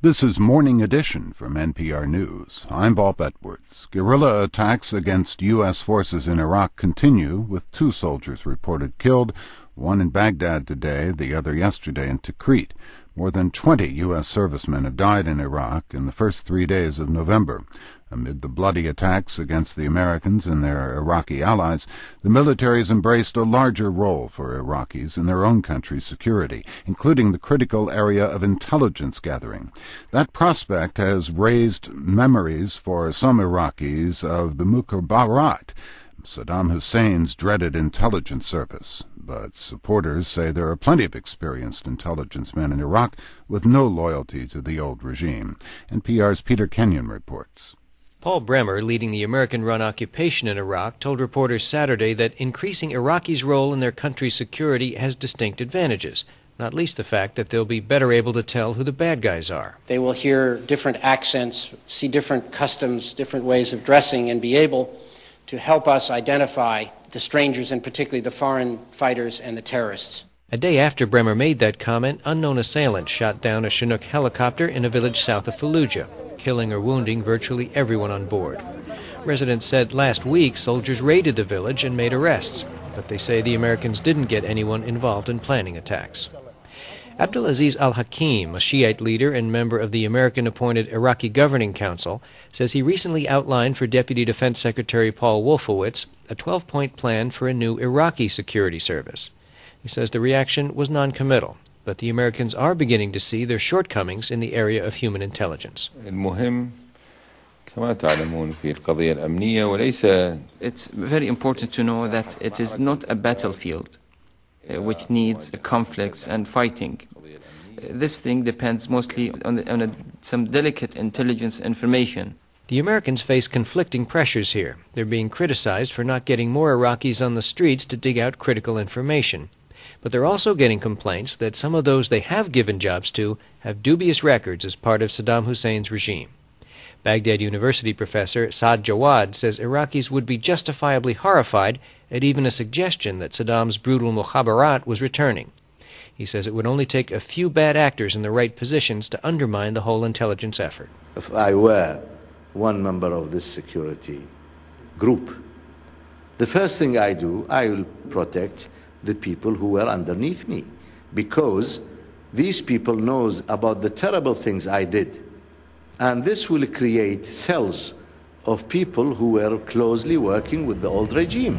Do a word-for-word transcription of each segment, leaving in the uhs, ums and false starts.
This is Morning Edition from N P R News. I'm Bob Edwards. Guerrilla attacks against U S forces in Iraq continue, with two soldiers reported killed, one in Baghdad today, the other yesterday in Tikrit. More than twenty U S servicemen have died in Iraq in the first three days of November. Amid the bloody attacks against the Americans and their Iraqi allies, the military has embraced a larger role for Iraqis in their own country's security, including the critical area of intelligence gathering. That prospect has raised memories for some Iraqis of the Mukhabarat, Saddam Hussein's dreaded intelligence service. But supporters say there are plenty of experienced intelligence men in Iraq with no loyalty to the old regime. N P R's Peter Kenyon reports. Paul Bremer, leading the American-run occupation in Iraq, told reporters Saturday that increasing Iraqis' role in their country's security has distinct advantages, not least the fact that they'll be better able to tell who the bad guys are. They will hear different accents, see different customs, different ways of dressing, and be able to help us identify the strangers, and particularly the foreign fighters and the terrorists. A day after Bremer made that comment, unknown assailants shot down a Chinook helicopter in a village south of Fallujah, killing or wounding virtually everyone on board. Residents said last week soldiers raided the village and made arrests, but they say the Americans didn't get anyone involved in planning attacks. Abdulaziz al-Hakim, a Shiite leader and member of the American-appointed Iraqi Governing Council, says he recently outlined for Deputy Defense Secretary Paul Wolfowitz a twelve-point plan for a new Iraqi security service. He says the reaction was non-committal, but the Americans are beginning to see their shortcomings in the area of human intelligence. It's very important to know that it is not a battlefield uh, which needs conflicts and fighting. Uh, this thing depends mostly on, the, on a, some delicate intelligence information. The Americans face conflicting pressures here. They're being criticized for not getting more Iraqis on the streets to dig out critical information. But they're also getting complaints that some of those they have given jobs to have dubious records as part of Saddam Hussein's regime. Baghdad University professor Saad Jawad says Iraqis would be justifiably horrified at even a suggestion that Saddam's brutal Mukhabarat was returning. He says it would only take a few bad actors in the right positions to undermine the whole intelligence effort. If I were one member of this security group, the first thing I do, I will protect the people who were underneath me, because these people knows about the terrible things I did. And this will create cells of people who were closely working with the old regime.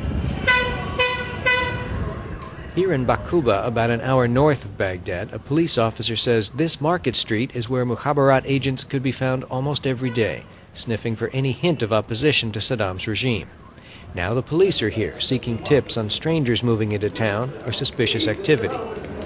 Here in Bakuba, about an hour north of Baghdad, a police officer says this market street is where Mukhabarat agents could be found almost every day, sniffing for any hint of opposition to Saddam's regime. Now the police are here, seeking tips on strangers moving into town or suspicious activity.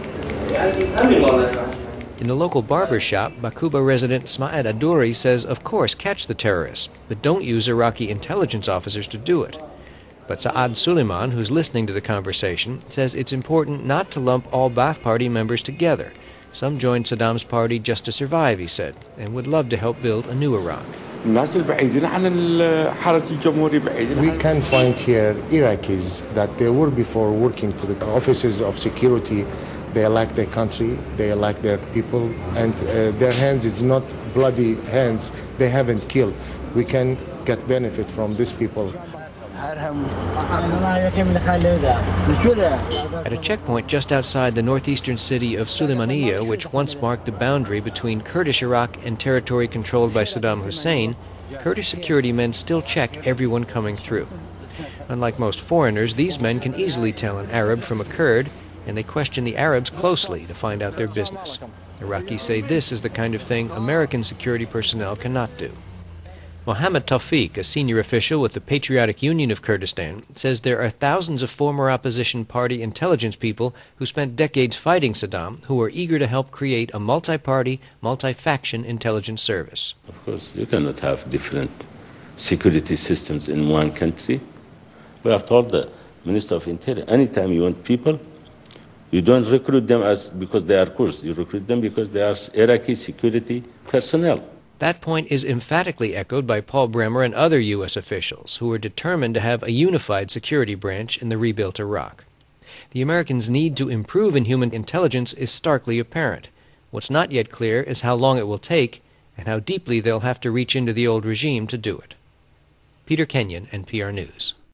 In the local barber shop, Bakuba resident Smaed Adouri says, of course, catch the terrorists, but don't use Iraqi intelligence officers to do it. But Saad Suleiman, who's listening to the conversation, says it's important not to lump all Ba'ath Party members together. Some joined Saddam's party just to survive, he said, and would love to help build a new Iraq. We can find here Iraqis that they were before working to the offices of security. They like their country, they like their people, and uh, their hands is not bloody hands. They haven't killed. We can get benefit from these people. At a checkpoint just outside the northeastern city of Suleimaniya, which once marked the boundary between Kurdish Iraq and territory controlled by Saddam Hussein, Kurdish security men still check everyone coming through. Unlike most foreigners, these men can easily tell an Arab from a Kurd, and they question the Arabs closely to find out their business. Iraqis say this is the kind of thing American security personnel cannot do. Mohammed Tawfiq, a senior official with the Patriotic Union of Kurdistan, says there are thousands of former opposition party intelligence people who spent decades fighting Saddam who are eager to help create a multi-party, multi-faction intelligence service. Of course, you cannot have different security systems in one country. We have told the Minister of Interior, anytime you want people, you don't recruit them as because they are Kurds. You recruit them because they are Iraqi security personnel. That point is emphatically echoed by Paul Bremer and other U S officials who are determined to have a unified security branch in the rebuilt Iraq. The Americans' need to improve in human intelligence is starkly apparent. What's not yet clear is how long it will take and how deeply they'll have to reach into the old regime to do it. Peter Kenyon, N P R News.